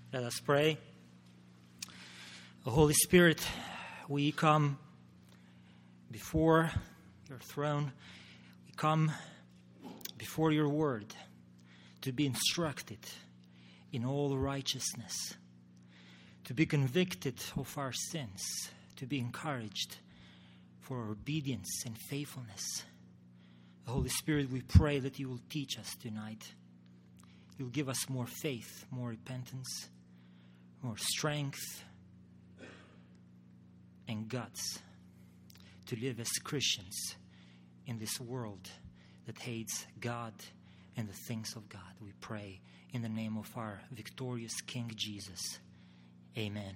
Let us pray. O Holy Spirit, we come before your throne. We come before your word to be instructed in all righteousness, to be convicted of our sins, to be encouraged for our obedience and faithfulness. O Holy Spirit, we pray that you will teach us tonight. You'll give us more faith, more repentance, more strength, and guts to live as Christians in this world that hates God and the things of God. We pray in the name of our victorious King Jesus. Amen.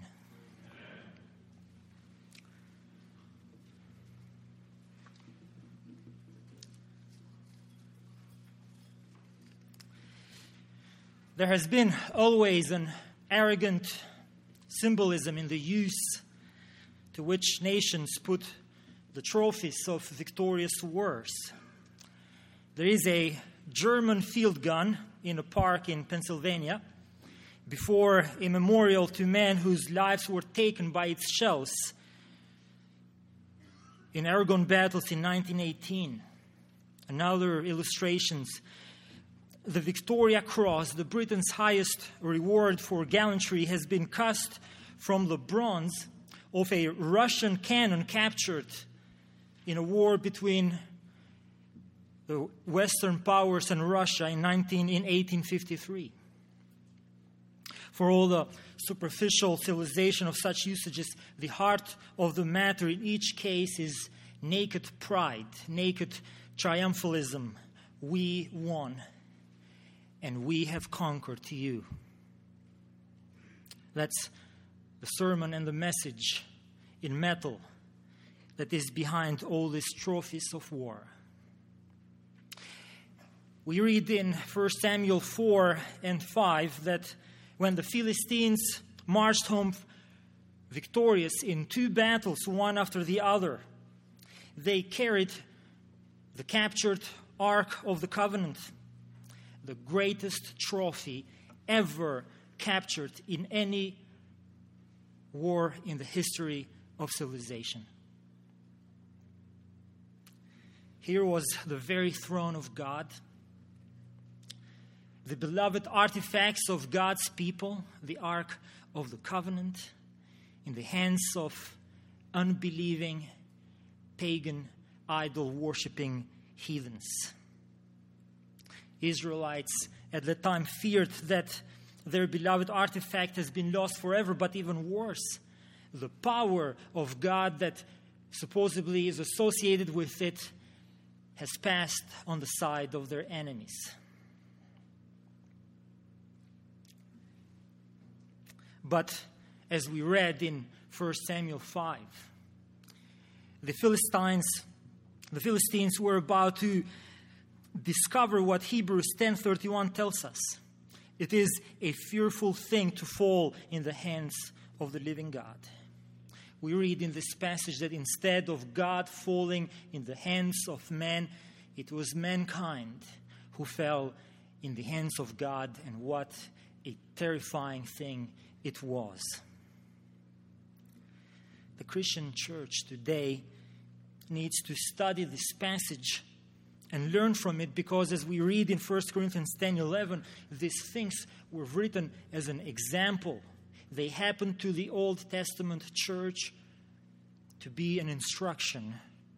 There has been always an arrogant symbolism in the use to which nations put the trophies of victorious wars. There is a German field gun in a park in Pennsylvania before a memorial to men whose lives were taken by its shells in Argonne battles in 1918. And other illustrations. The Victoria Cross, the Britain's highest reward for gallantry, has been cast from the bronze of a Russian cannon captured in a war between the Western powers and Russia in 1853. For all the superficial civilization of such usages, the heart of the matter in each case is naked pride, naked triumphalism. We won. And we have conquered you. That's the sermon and the message in metal that is behind all these trophies of war. We read in 1 Samuel 4 and 5 that when the Philistines marched home victorious in 2 battles, one after the other, they carried the captured Ark of the Covenant, the greatest trophy ever captured in any war in the history of civilization. Here was the very throne of God, the beloved artifacts of God's people, the Ark of the Covenant, in the hands of unbelieving, pagan, idol-worshipping heathens. Israelites at the time feared that their beloved artifact has been lost forever, but even worse, the power of God that supposedly is associated with it has passed on the side of their enemies. But as we read in 1 Samuel 5, the Philistines were about to discover what Hebrews 10:31 tells us. It is a fearful thing to fall in the hands of the living God. We read in this passage that instead of God falling in the hands of man, it was mankind who fell in the hands of God, and what a terrifying thing it was. The Christian church today needs to study this passage and learn from it, because as we read in 1 Corinthians 10:11, these things were written as an example. They happened to the Old Testament church to be an instruction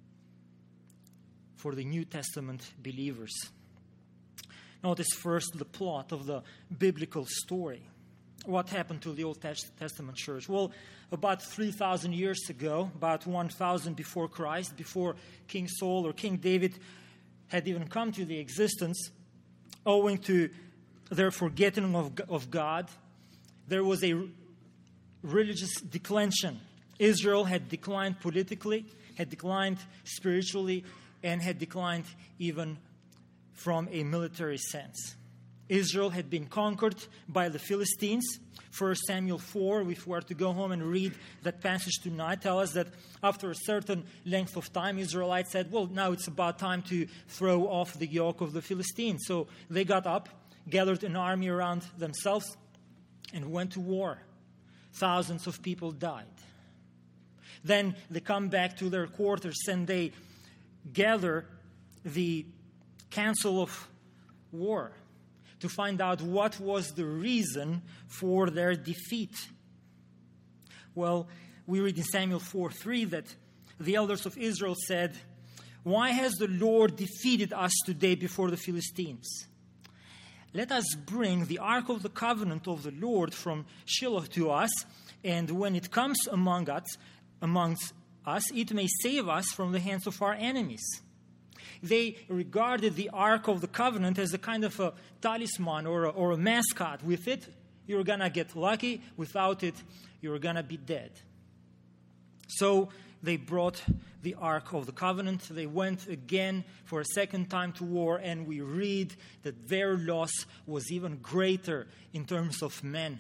for the New Testament believers. Notice first the plot of the biblical story. What happened to the Old Testament church? Well, about 3,000 years ago, about 1,000 before Christ, before King Saul or King David had even come to the existence, owing to their forgetting of God, there was a religious declension. Israel had declined politically, had declined spiritually, and had declined even from a military sense. Israel had been conquered by the Philistines. 1 Samuel 4, if we were to go home and read that passage tonight, tell us that after a certain length of time, Israelites said, well, now it's about time to throw off the yoke of the Philistines. So they got up, gathered an army around themselves, and went to war. Thousands of people died. Then they come back to their quarters and they gather the council of war to find out what was the reason for their defeat. Well, we read in Samuel 4:3 that the elders of Israel said, "Why has the Lord defeated us today before the Philistines? Let us bring the ark of the covenant of the Lord from Shiloh to us, and when it comes amongst us, it may save us from the hands of our enemies." They regarded the Ark of the Covenant as a kind of a talisman or a mascot. With it, you're going to get lucky. Without it, you're going to be dead. So they brought the Ark of the Covenant. They went again for a second time to war, and we read that their loss was even greater in terms of men.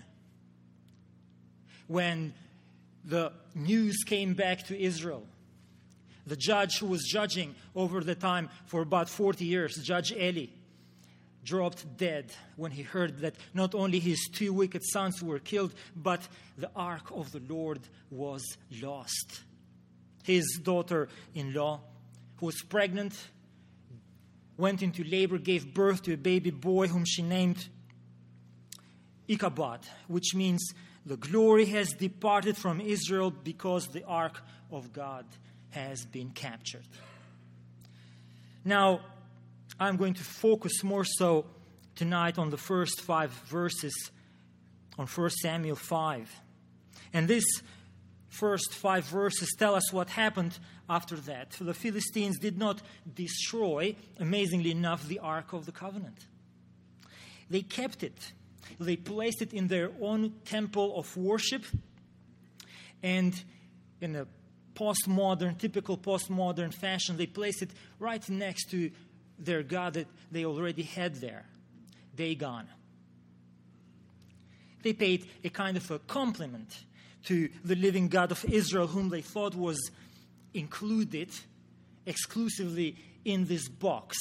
When the news came back to Israel, the judge who was judging over the time for about 40 years, Judge Eli, dropped dead when he heard that not only his 2 wicked sons were killed, but the ark of the Lord was lost. His daughter-in-law, who was pregnant, went into labor, gave birth to a baby boy whom she named Ichabod, which means the glory has departed from Israel because the ark of God has been captured. Now, I'm going to focus more so tonight on the first 5 verses on 1 Samuel 5. And these first 5 verses tell us what happened after that. The Philistines did not destroy, amazingly enough, the Ark of the Covenant. They kept it. They placed it in their own temple of worship, and in a typical postmodern fashion, they placed it right next to their god that they already had there, Dagon. They paid a kind of a compliment to the living God of Israel, whom they thought was included exclusively in this box.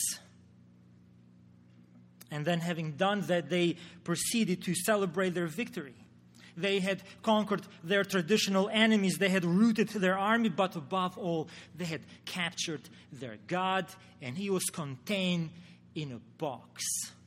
And then, having done that, they proceeded to celebrate their victory. They had conquered their traditional enemies. They had routed their army, but above all, they had captured their God, and he was contained in a box.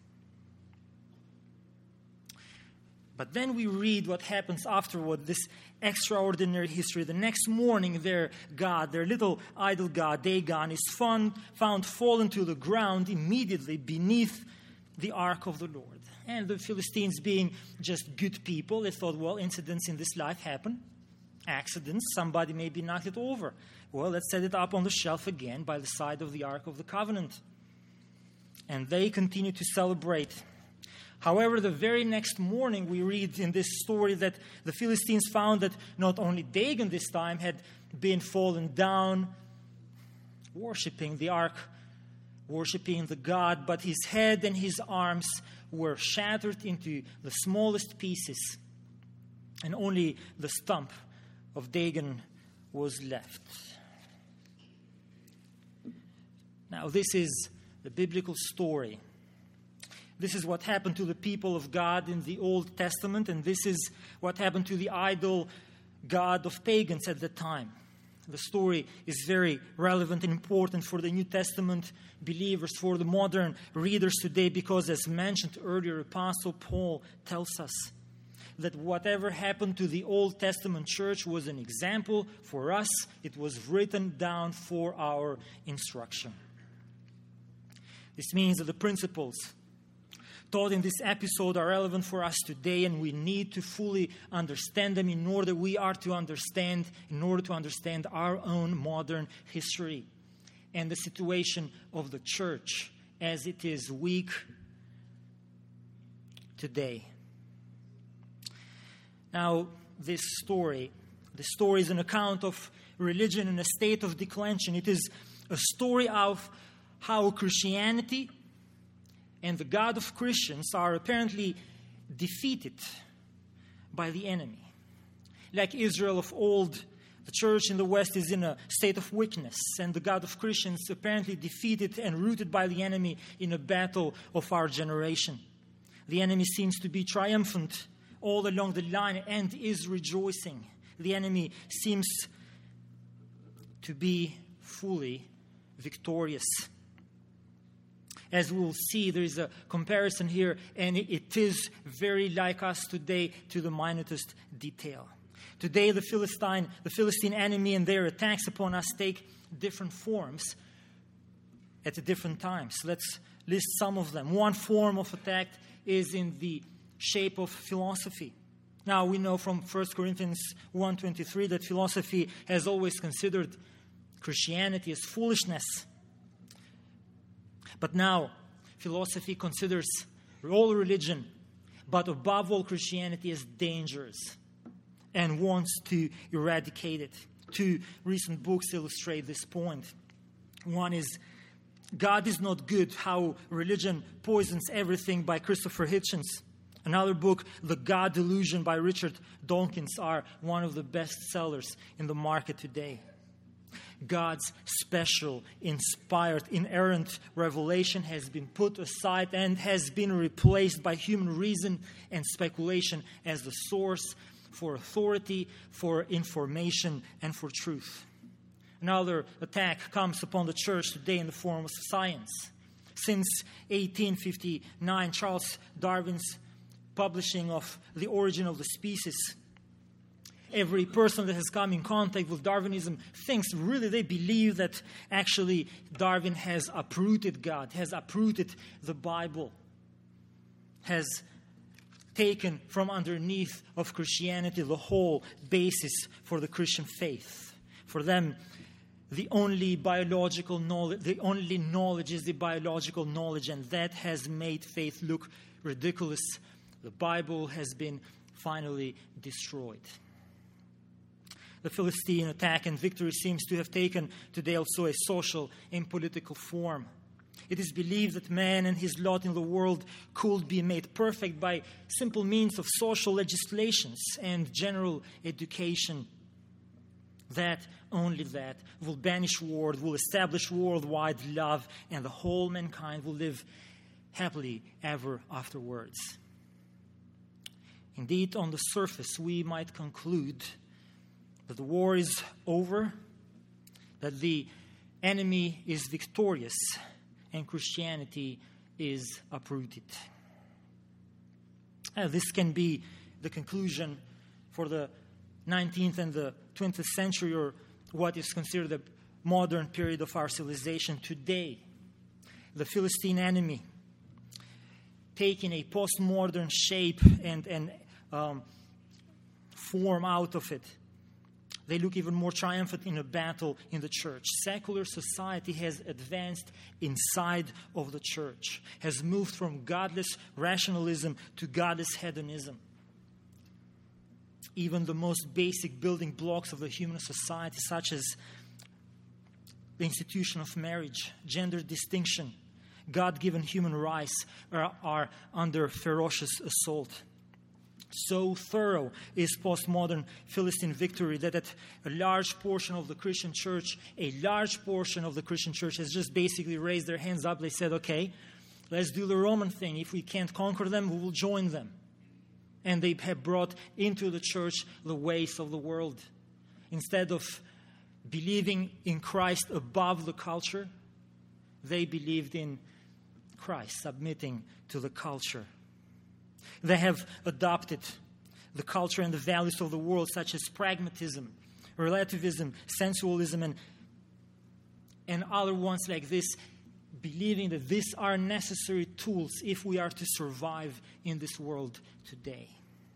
But then we read what happens afterward, this extraordinary history. The next morning, their God, their little idol god, Dagon, is found fallen to the ground immediately beneath the ark of the Lord. And the Philistines, being just good people, they thought, well, incidents in this life happen. Accidents, somebody maybe knocked it over. Well, let's set it up on the shelf again by the side of the Ark of the Covenant. And they continue to celebrate. However, the very next morning we read in this story that the Philistines found that not only Dagon this time had been fallen down, worshipping the ark, worshipping the god, but his head and his arms were shattered into the smallest pieces, and only the stump of Dagon was left. Now, this is the biblical story. This is what happened to the people of God in the Old Testament, and this is what happened to the idol god of pagans at the time. The story is very relevant and important for the New Testament believers, for the modern readers today, because as mentioned earlier, Apostle Paul tells us that whatever happened to the Old Testament church was an example for us. It was written down for our instruction. This means that the principles taught in this episode are relevant for us today, and we need to fully understand them in order to understand our own modern history and the situation of the church as it is weak today. Now, this story is an account of religion in a state of declension. It is a story of how Christianity and the God of Christians are apparently defeated by the enemy. Like Israel of old, the church in the West is in a state of weakness, and the God of Christians apparently defeated and routed by the enemy in a battle of our generation. The enemy seems to be triumphant all along the line and is rejoicing. The enemy seems to be fully victorious. As we'll see, there is a comparison here, and it is very like us today to the minutest detail. Today, the Philistine enemy and their attacks upon us take different forms at different times. Let's list some of them. One form of attack is in the shape of philosophy. Now, we know from 1 Corinthians 1:23 that philosophy has always considered Christianity as foolishness. But now, philosophy considers all religion, but above all Christianity, as dangerous and wants to eradicate it. 2 recent books illustrate this point. One is God is Not Good, How Religion Poisons Everything by Christopher Hitchens. Another book, The God Delusion by Richard Dawkins, are one of the best sellers in the market today. God's special, inspired, inerrant revelation has been put aside and has been replaced by human reason and speculation as the source for authority, for information, and for truth. Another attack comes upon the church today in the form of science. Since 1859, Charles Darwin's publishing of The Origin of the Species, every person that has come in contact with Darwinism thinks, really, they believe that actually Darwin has uprooted God, has uprooted the Bible, has taken from underneath of Christianity the whole basis for the Christian faith. For them, the only biological knowledge, the only knowledge is the biological knowledge, and that has made faith look ridiculous. The Bible has been finally destroyed. The Philistine attack and victory seems to have taken today also a social and political form. It is believed that man and his lot in the world could be made perfect by simple means of social legislations and general education. That, only that, will banish war, will establish worldwide love, and the whole mankind will live happily ever afterwards. Indeed, on the surface, we might conclude that the war is over, that the enemy is victorious, and Christianity is uprooted. This can be the conclusion for the 19th and the 20th century, or what is considered the modern period of our civilization today. The Philistine enemy, taking a postmodern shape and form out of it, they look even more triumphant in a battle in the church. Secular society has advanced inside of the church, has moved from godless rationalism to godless hedonism. Even the most basic building blocks of the human society, such as the institution of marriage, gender distinction, God-given human rights, are under ferocious assault. So thorough is postmodern Philistine victory that a large portion of the Christian church has just basically raised their hands up. They said, okay, let's do the Roman thing. If we can't conquer them, we will join them. And they have brought into the church the ways of the world. Instead of believing in Christ above the culture, they believed in Christ, submitting to the culture. They have adopted the culture and the values of the world, such as pragmatism, relativism, sensualism, and other ones like this, believing that these are necessary tools if we are to survive in this world today.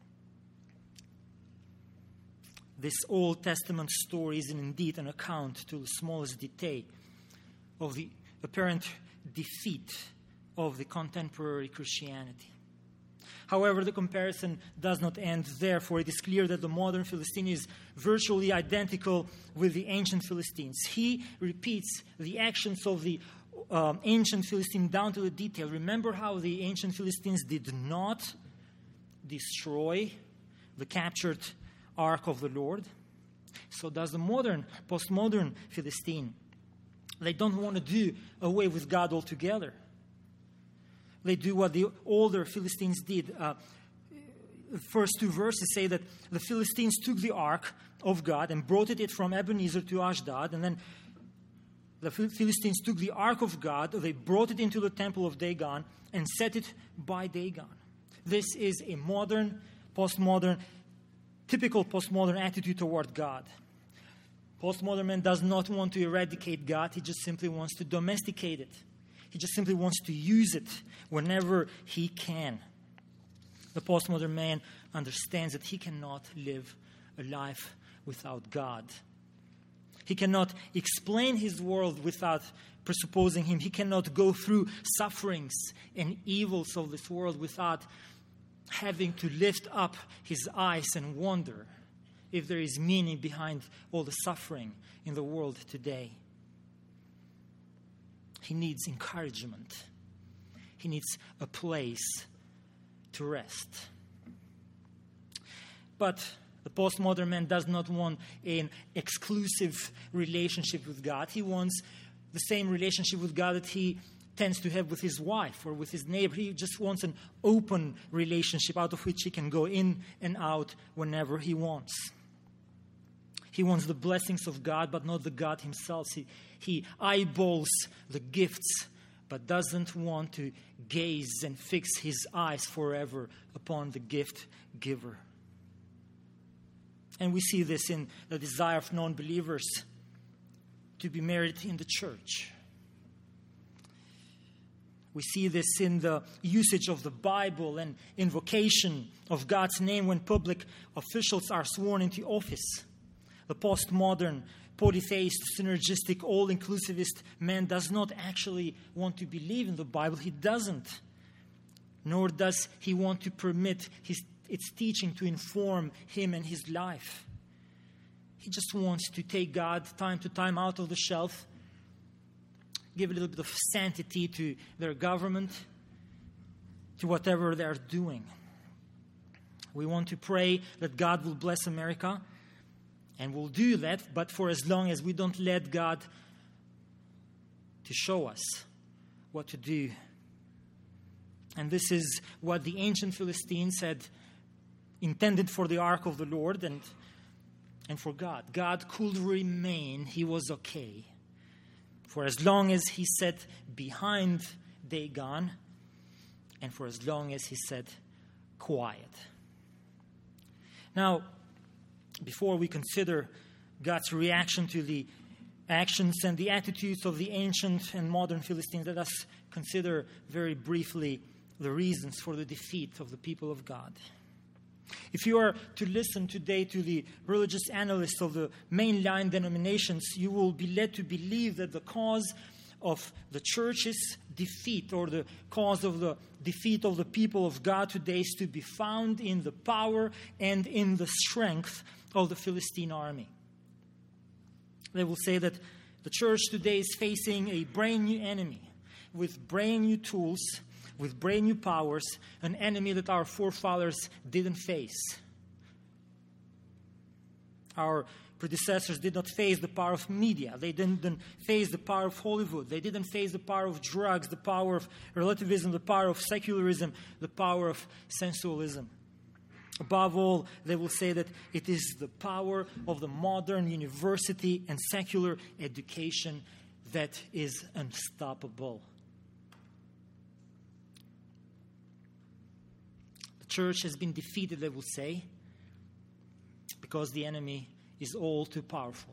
This Old Testament story is indeed an account to the smallest detail of the apparent defeat of the contemporary Christianity. However, the comparison does not end there, for it is clear that the modern Philistine is virtually identical with the ancient Philistines. He repeats the actions of the ancient Philistine down to the detail. Remember how the ancient Philistines did not destroy the captured ark of the Lord? So does the postmodern Philistine. They don't want to do away with God altogether. They do what the older Philistines did. the first two verses say that the Philistines took the ark of God and brought it from Ebenezer to Ashdod, and then the Philistines took the ark of God, they brought it into the temple of Dagon and set it by Dagon. This is a typical postmodern attitude toward God. Postmodern man does not want to eradicate God, he just simply wants to domesticate it. He just simply wants to use it whenever he can. The postmodern man understands that he cannot live a life without God. He cannot explain his world without presupposing him. He cannot go through sufferings and evils of this world without having to lift up his eyes and wonder if there is meaning behind all the suffering in the world today. He needs encouragement. He needs a place to rest. But the postmodern man does not want an exclusive relationship with God. He wants the same relationship with God that he tends to have with his wife or with his neighbor. He just wants an open relationship out of which he can go in and out whenever he wants. He wants the blessings of God, but not the God himself. He eyeballs the gifts, but doesn't want to gaze and fix his eyes forever upon the gift giver. And we see this in the desire of non-believers to be married in the church. We see this in the usage of the Bible and invocation of God's name when public officials are sworn into office. The postmodern, polytheist, synergistic, all-inclusivist man does not actually want to believe in the Bible. He doesn't. Nor does he want to permit its teaching to inform him and his life. He just wants to take God time to time out of the shelf, give a little bit of sanctity to their government, to whatever they're doing. We want to pray that God will bless America, and we'll do that, but for as long as we don't let God to show us what to do. And this is what the ancient Philistines had intended for the ark of the Lord and for God. God could remain. He was okay. For as long as he sat behind Dagon and for as long as he sat quiet. Now, before we consider God's reaction to the actions and the attitudes of the ancient and modern Philistines, let us consider very briefly the reasons for the defeat of the people of God. If you are to listen today to the religious analysts of the mainline denominations, you will be led to believe that the cause of the church's defeat or the cause of the defeat of the people of God today is to be found in the power and in the strength of the Philistine army. They will say that the church today is facing a brand new enemy with brand new tools, with brand new powers, an enemy that our forefathers didn't face. Our predecessors did not face the power of media. They didn't face the power of Hollywood. They didn't face the power of drugs, the power of relativism, the power of secularism, the power of sensualism. Above all, they will say that it is the power of the modern university and secular education that is unstoppable. The church has been defeated, they will say, because the enemy is all too powerful.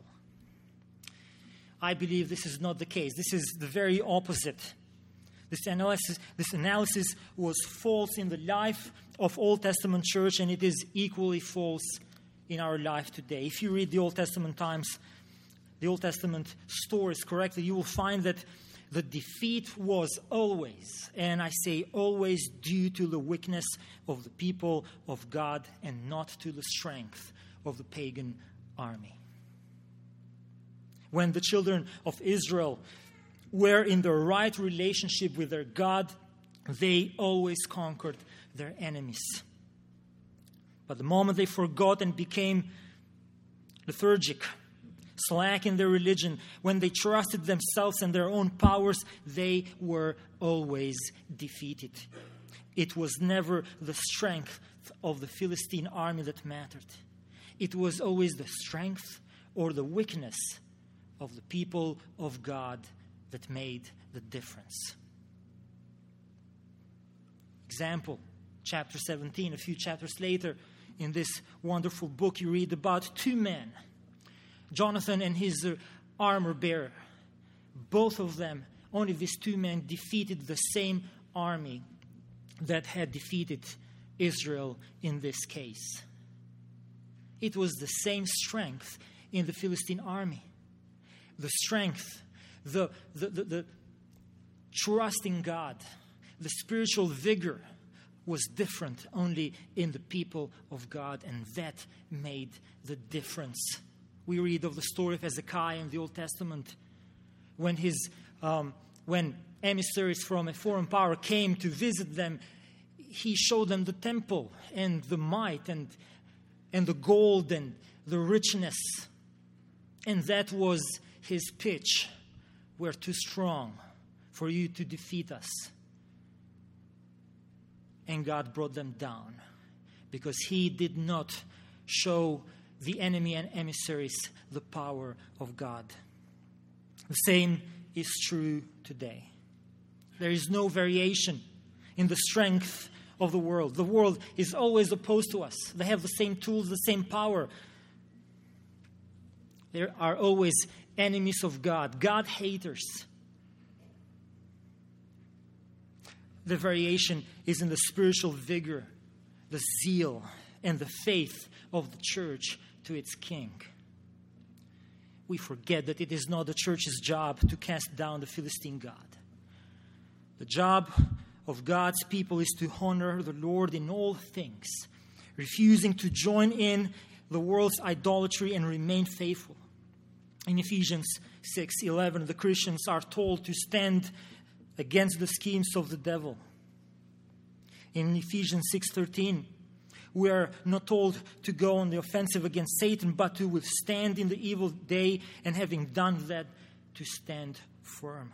I believe this is not the case. This is the very opposite. This analysis was false in the life of Old Testament church, and it is equally false in our life today. If you read the Old Testament times, the Old Testament stories correctly, you will find that the defeat was always, and I say always, due to the weakness of the people of God and not to the strength of the pagan army. When the children of Israel were in the right relationship with their God, they always conquered their enemies. But the moment they forgot and became lethargic, slack in their religion, when they trusted themselves and their own powers, they were always defeated. It was never the strength of the Philistine army that mattered. It was always the strength or the weakness of the people of God that made the difference. Example, chapter 17, a few chapters later, in this wonderful book, you read about two men, Jonathan and his armor bearer. Both of them, only these two men, defeated the same army that had defeated Israel in this case. It was the same strength in the Philistine army. The strength, the trust in God, the spiritual vigor was different only in the people of God, and that made the difference. We read of the story of Hezekiah in the Old Testament when when emissaries from a foreign power came to visit them. He showed them the temple and the might and the gold and the richness. And that was his pitch. We're too strong for you to defeat us. And God brought them down because he did not show the enemy and emissaries the power of God. The same is true today. There is no variation in the strength of the world. The world is always opposed to us. They have the same tools, the same power. There are always enemies of God, God haters. The variation is in the spiritual vigor, the zeal, and the faith of the church to its king. We forget that it is not the church's job to cast down the Philistine god. The job of God's people is to honor the Lord in all things, refusing to join in the world's idolatry and remain faithful. In Ephesians 6:11, the Christians are told to stand against the schemes of the devil. In Ephesians 6:13, we are not told to go on the offensive against Satan, but to withstand in the evil day, and having done that, to stand firm.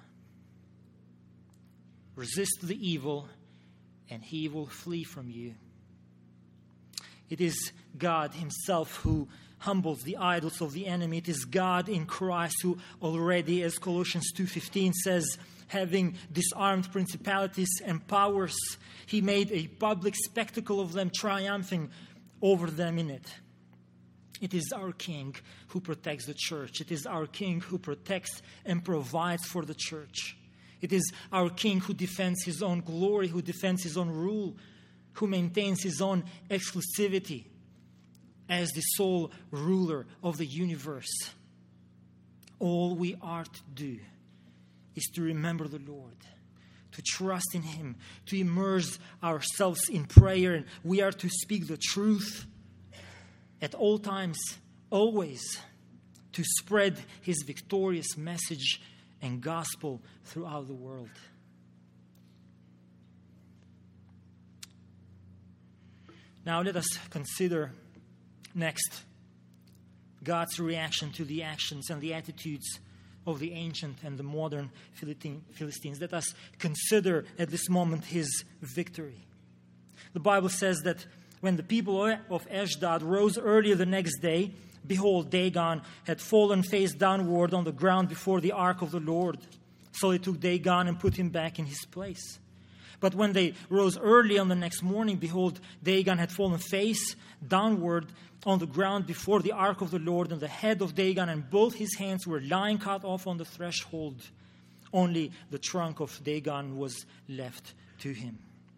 Resist the evil, and he will flee from you. It is God himself who humbles the idols of the enemy. It is God in Christ who already, as Colossians 2:15 says, having disarmed principalities and powers, he made a public spectacle of them, triumphing over them in it. It is our King who protects the church. It is our King who protects and provides for the church. It is our King who defends his own glory, who defends his own rule, who maintains his own exclusivity as the sole ruler of the universe. All we are to do is to remember the Lord, to trust in him, to immerse ourselves in prayer, and we are to speak the truth at all times, always, to spread his victorious message and gospel throughout the world. Now let us consider next God's reaction to the actions and the attitudes of the ancient and the modern Philistines. Let us consider at this moment his victory. The Bible says that when the people of Ashdod rose early the next day, behold, Dagon had fallen face downward on the ground before the ark of the Lord. So they took Dagon and put him back in his place. But when they rose early on the next morning, behold, Dagon had fallen face downward on the ground before the ark of the Lord, and the head of Dagon and both his hands were lying cut off on the threshold. Only the trunk of Dagon was left to him.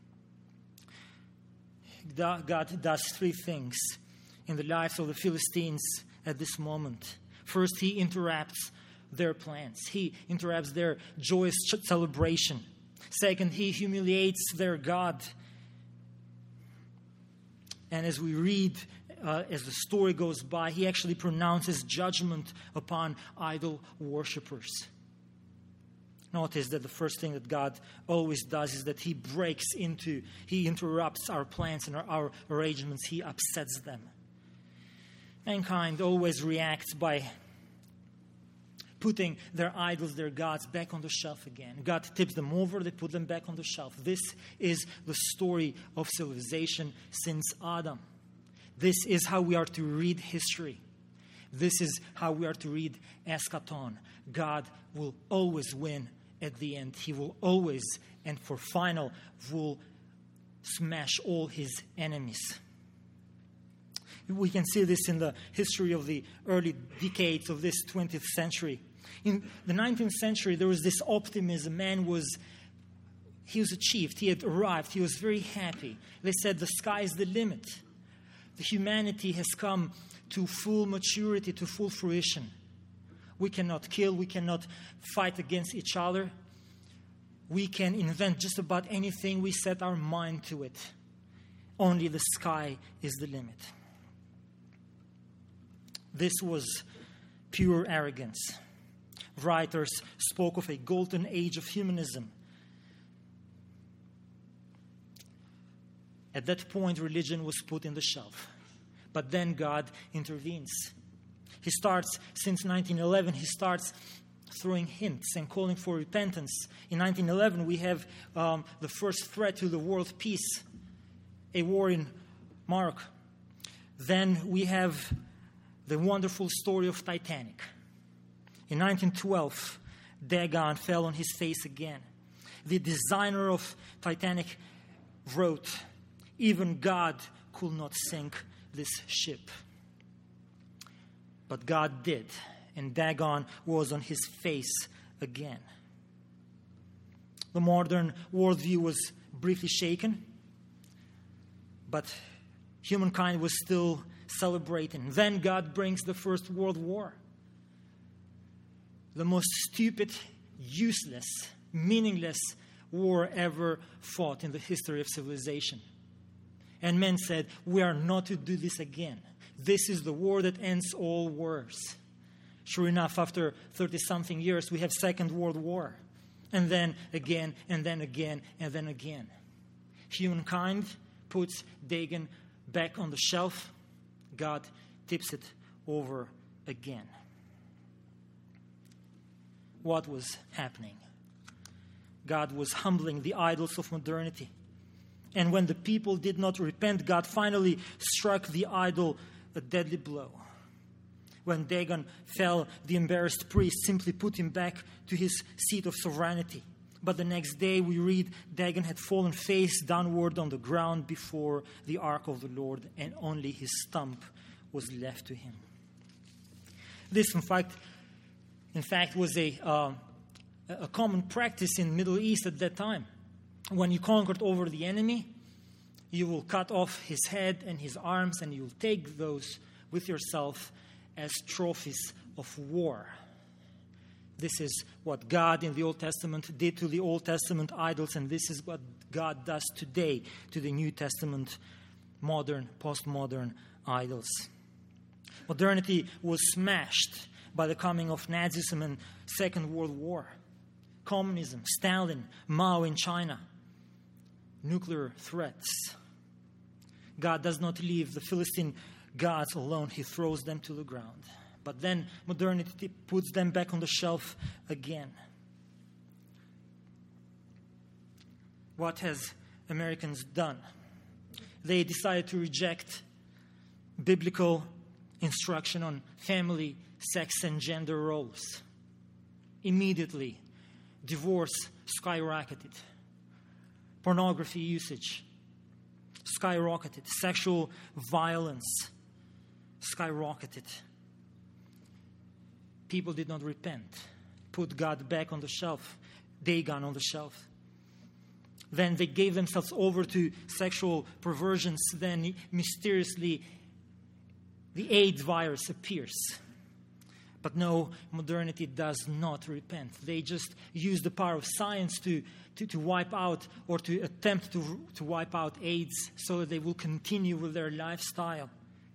God does three things in the lives of the Philistines at this moment. First, he interrupts their plans. He interrupts their joyous celebration. Second, he humiliates their God. And as we read, as the story goes by, he actually pronounces judgment upon idol worshippers. Notice that the first thing that God always does is that he interrupts our plans and our arrangements. He upsets them. Mankind always reacts by putting their idols, their gods, back on the shelf again. God tips them over, they put them back on the shelf. This is the story of civilization since Adam. This is how we are to read history. This is how we are to read eschaton. God will always win at the end. He will always, and for final, will smash all his enemies. We can see this in the history of the early decades of this 20th century. In the 19th century, there was this optimism. He was achieved. He had arrived. He was very happy. They said the sky is the limit. The humanity has come to full maturity, to full fruition. We cannot kill. We cannot fight against each other. We can invent just about anything we set our mind to it. Only the sky is the limit. This was pure arrogance. Writers spoke of a golden age of humanism. At that point, religion was put in the shelf. But then God intervenes. Since 1911, he starts throwing hints and calling for repentance. In 1911, we have the first threat to the world peace, a war in Morocco. Then we have the wonderful story of Titanic. In 1912, Dagon fell on his face again. The designer of Titanic wrote, "Even God could not sink this ship." But God did, and Dagon was on his face again. The modern worldview was briefly shaken, but humankind was still celebrating. Then God brings the First World War. The most stupid, useless, meaningless war ever fought in the history of civilization. And men said, we are not to do this again. This is the war that ends all wars. Sure enough, after 30-something years, we have Second World War. And then again, and then again, and then again. Humankind puts Dagon back on the shelf. God tips it over again. What was happening? God was humbling the idols of modernity. And when the people did not repent, God finally struck the idol a deadly blow. When Dagon fell, the embarrassed priest simply put him back to his seat of sovereignty. But the next day we read Dagon had fallen face downward on the ground before the ark of the Lord, and only his stump was left to him. This, in fact, was a common practice in the Middle East at that time. When you conquered over the enemy, you will cut off his head and his arms, and you will take those with yourself as trophies of war. This is what God in the Old Testament did to the Old Testament idols, and this is what God does today to the New Testament modern, postmodern idols. Modernity was smashed by the coming of Nazism and Second World War. Communism, Stalin, Mao in China, nuclear threats. God does not leave the Philistine gods alone. He throws them to the ground. But then modernity puts them back on the shelf again. What has Americans done? They decided to reject biblical instruction on family, sex, and gender roles. Immediately, divorce skyrocketed. Pornography usage skyrocketed. Sexual violence skyrocketed. People did not repent, put God back on the shelf, Dagon on the shelf. Then they gave themselves over to sexual perversions. Then mysteriously, the AIDS virus appears. But no, modernity does not repent. They just use the power of science to wipe out, or to attempt to wipe out AIDS so that they will continue with their lifestyle.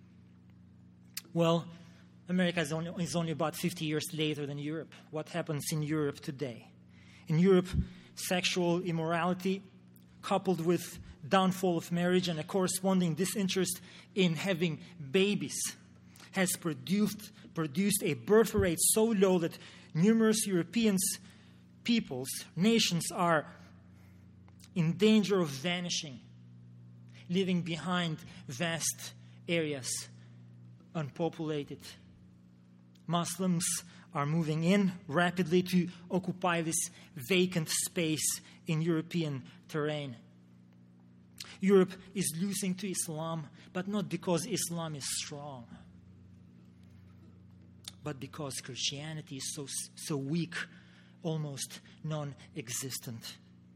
Well, America is only about 50 years later than Europe. What happens in Europe today? In Europe, sexual immorality coupled with downfall of marriage and a corresponding disinterest in having babies has produced a birth rate so low that Numerous European peoples, nations are in danger of vanishing, leaving behind vast areas unpopulated. Muslims are moving in rapidly to occupy this vacant space in European terrain. Europe is losing to Islam, but not because Islam is strong, but because Christianity is so weak, almost non-existent.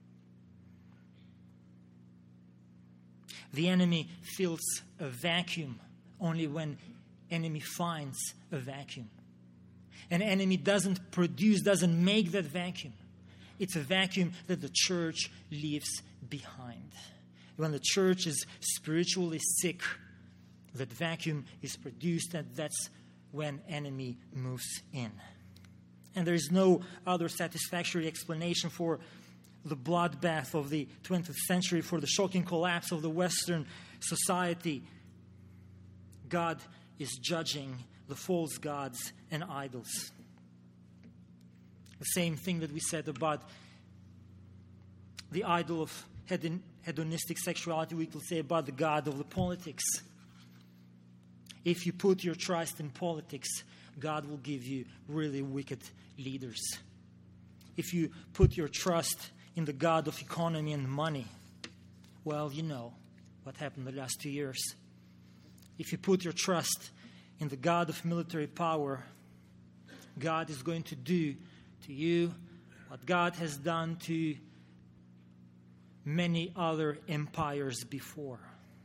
The enemy fills a vacuum only when enemy finds a vacuum. An enemy doesn't make that vacuum. It's a vacuum that the church leaves behind. When the church is spiritually sick, that vacuum is produced, and that's when enemy moves in. And there is no other satisfactory explanation for the bloodbath of the 20th century, for the shocking collapse of the Western society. God is judging the false gods and idols. The same thing that we said about the idol of hedonistic sexuality, we could say about the god of the politics. If you put your trust in politics, God will give you really wicked leaders. If you put your trust in the god of economy and money, well, you know what happened the last 2 years. If you put your trust in the god of military power, God is going to do to you what God has done to many other empires before.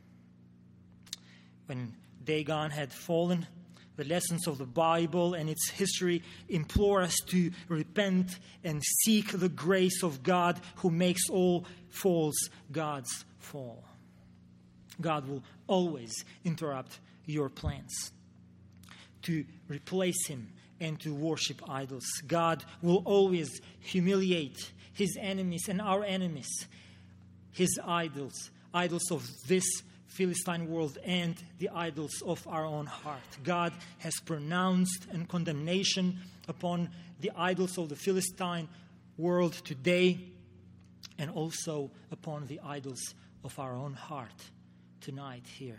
When Dagon had fallen, the lessons of the Bible and its history implore us to repent and seek the grace of God who makes all false gods fall. God will always interrupt your plans to replace him and to worship idols. God will always humiliate his enemies and our enemies, his idols of this Philistine world and the idols of our own heart. God has pronounced a condemnation upon the idols of the Philistine world today, and also upon the idols of our own heart tonight here.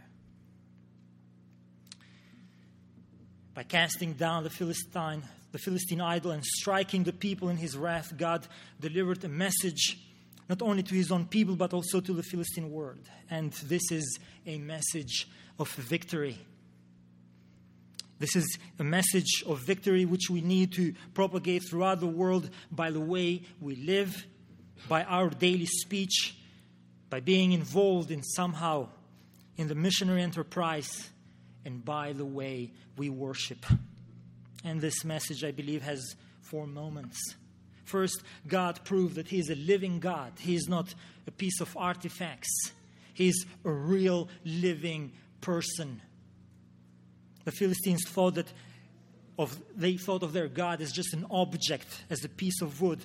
By casting down the Philistine idol and striking the people in his wrath, God delivered a message not only to his own people, but also to the Philistine world. And this is a message of victory. This is a message of victory which we need to propagate throughout the world by the way we live, by our daily speech, by being involved in somehow in the missionary enterprise, and by the way we worship. And this message, I believe, has 4 moments. First, God proved that he is a living God. He is not a piece of artifacts. He is a real living person. The Philistines thought of their God as just an object, as a piece of wood.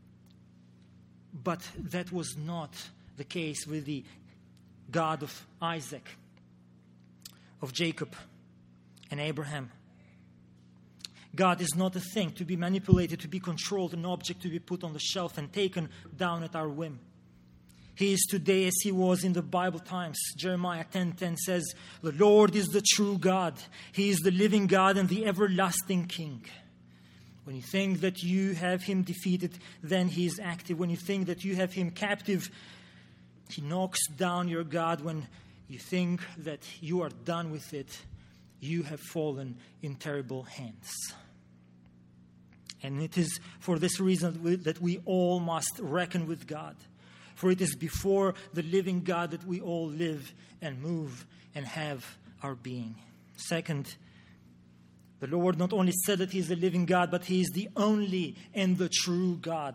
But that was not the case with the God of Isaac, of Jacob, and Abraham. God is not a thing to be manipulated, to be controlled, an object to be put on the shelf and taken down at our whim. He is today as he was in the Bible times. Jeremiah 10:10 says, "The Lord is the true God. He is the living God and the everlasting King." When you think that you have him defeated, then he is active. When you think that you have him captive, he knocks down your God. When you think that you are done with it, you have fallen in terrible hands. And it is for this reason that we all must reckon with God. For it is before the living God that we all live and move and have our being. Second, the Lord not only said that he is the living God, but he is the only and the true God.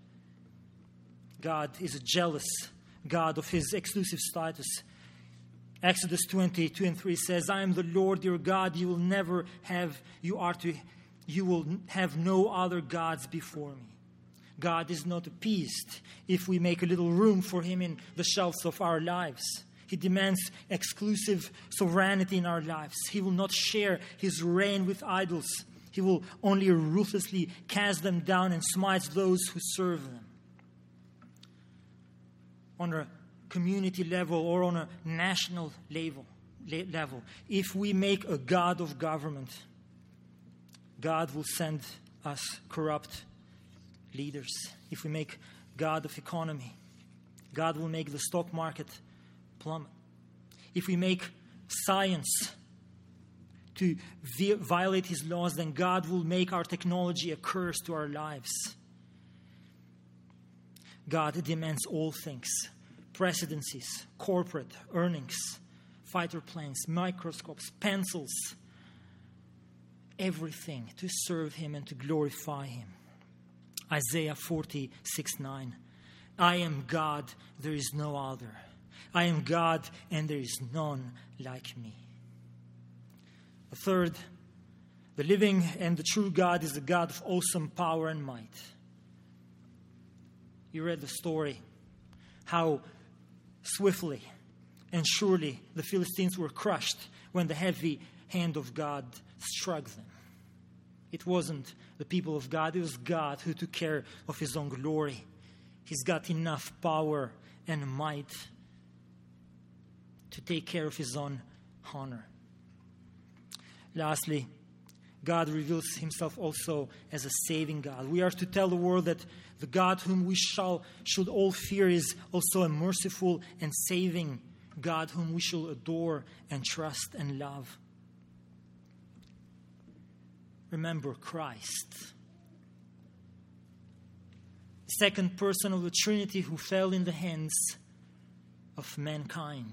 God is a jealous God of his exclusive status. Exodus 20:2-3 says, "I am the Lord your God. You will have no other gods before me." God is not appeased if we make a little room for him in the shelves of our lives. He demands exclusive sovereignty in our lives. He will not share his reign with idols. He He will only ruthlessly cast them down and smite those who serve them. On a community level or on a national level, if we make a god of government, God will send us corrupt leaders. If we make God of economy, God will make the stock market plummet. If we make science to violate His laws, then God will make our technology a curse to our lives. God demands all things: presidencies, corporate earnings, fighter planes, microscopes, pencils, everything to serve Him and to glorify Him. Isaiah 46:9. I am God, there is no other. I am God, and there is none like me. The third, the living and the true God is a God of awesome power and might. You read the story, how swiftly and surely the Philistines were crushed when the heavy hand of God struck them. It wasn't the people of God, it was God who took care of His own glory. He's got enough power and might to take care of His own honor. Lastly, God reveals Himself also as a saving God. We are to tell the world that the God whom we should all fear is also a merciful and saving God whom we shall adore and trust and love. Remember Christ, the second person of the Trinity who fell in the hands of mankind.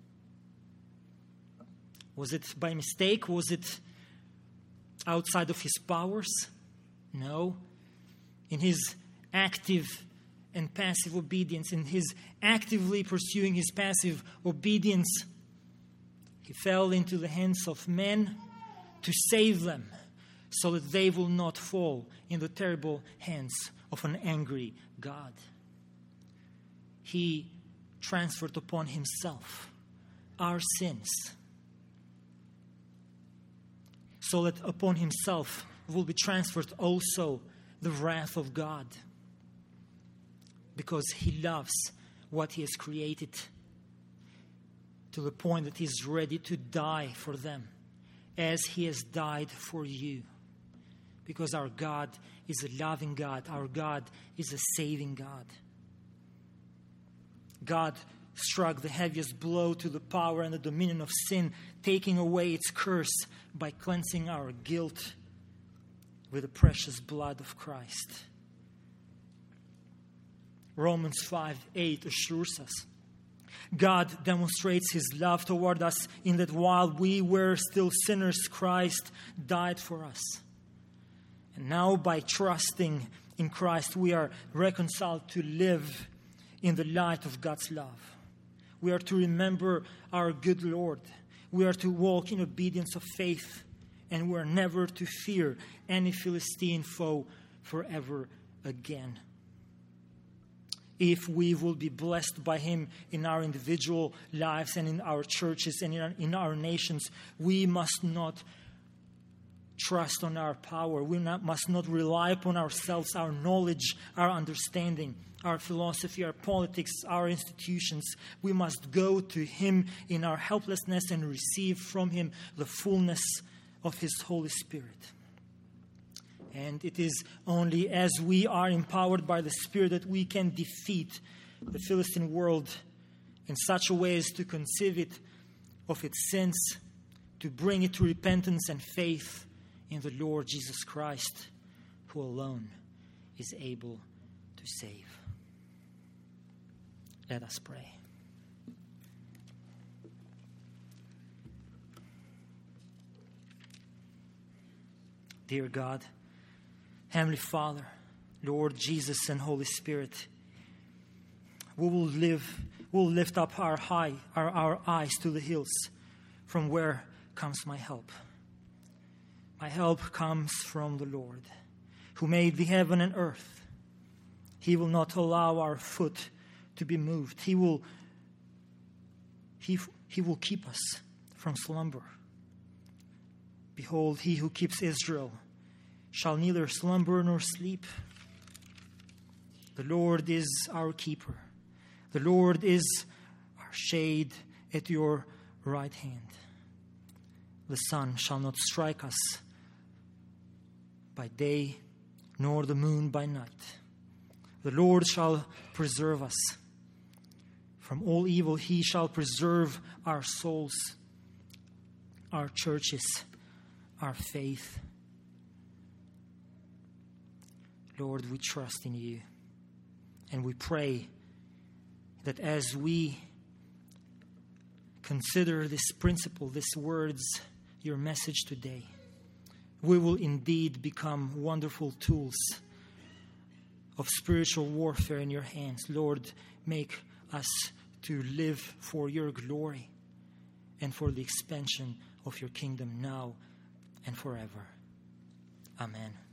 Was it by mistake? Was it outside of His powers? No. In His active and passive obedience, in His actively pursuing His passive obedience, He fell into the hands of men to save them, so that they will not fall in the terrible hands of an angry God. He transferred upon Himself our sins, so that upon Himself will be transferred also the wrath of God, because He loves what He has created to the point that He is ready to die for them, as He has died for you. Because our God is a loving God. Our God is a saving God. God struck the heaviest blow to the power and the dominion of sin, taking away its curse by cleansing our guilt with the precious blood of Christ. Romans 5:8 assures us God demonstrates His love toward us in that while we were still sinners, Christ died for us. And now by trusting in Christ, we are reconciled to live in the light of God's love. We are to remember our good Lord. We are to walk in obedience of faith, and we are never to fear any Philistine foe forever again. If we will be blessed by Him in our individual lives and in our churches and in our nations, we must not trust on our power. We must not rely upon ourselves, our knowledge, our understanding, our philosophy, our politics, our institutions. We must go to Him in our helplessness and receive from Him the fullness of His Holy Spirit. And it is only as we are empowered by the Spirit that we can defeat the Philistine world in such a way as to conceive it of its sins, to bring it to repentance and faith in the Lord Jesus Christ, who alone is able to save. Let us pray. Dear God, Heavenly Father, Lord Jesus and Holy Spirit, we will lift up our eyes to the hills, from where comes my help. My help comes from the Lord, who made the heaven and earth. He will not allow our foot to be moved. He will keep us from slumber. Behold, He who keeps Israel shall neither slumber nor sleep. The Lord is our keeper. The Lord is our shade at your right hand. The sun shall not strike us by day, nor the moon by night. The Lord shall preserve us from all evil. He shall preserve our souls, our churches, our faith. Lord, we trust in you, and we pray that as we consider this principle, these words, your message today, we will indeed become wonderful tools of spiritual warfare in your hands. Lord, make us to live for your glory and for the expansion of your kingdom now and forever. Amen.